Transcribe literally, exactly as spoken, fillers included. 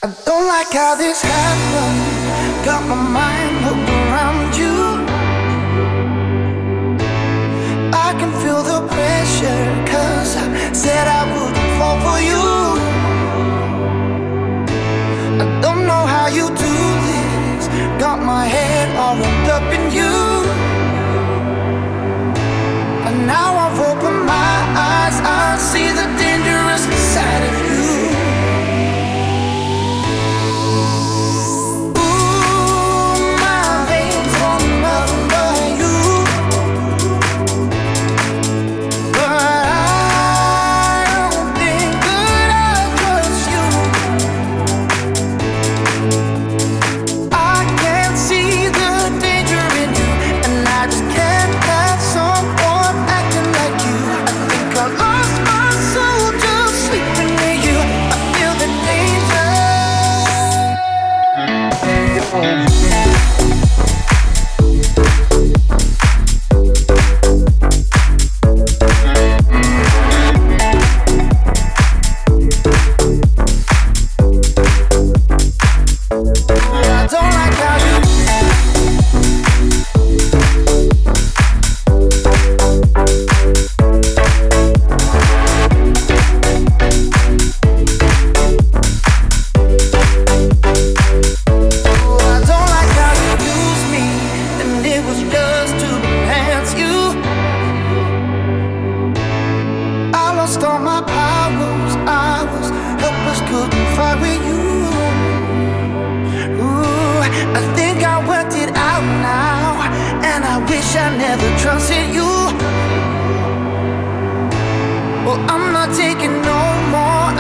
I don't like how this happened. Got my mind hooked around you. I can feel the pressure, cause I said I wouldn't fall for you. I don't know how you do this. Got my head all wrapped up in you. And now I've opened my eyes, I see the dangerous side of you. All my powers, I was helpless, couldn't fight with you. Ooh, I think I worked it out now, and I wish I never trusted you. Well, I'm not taking no more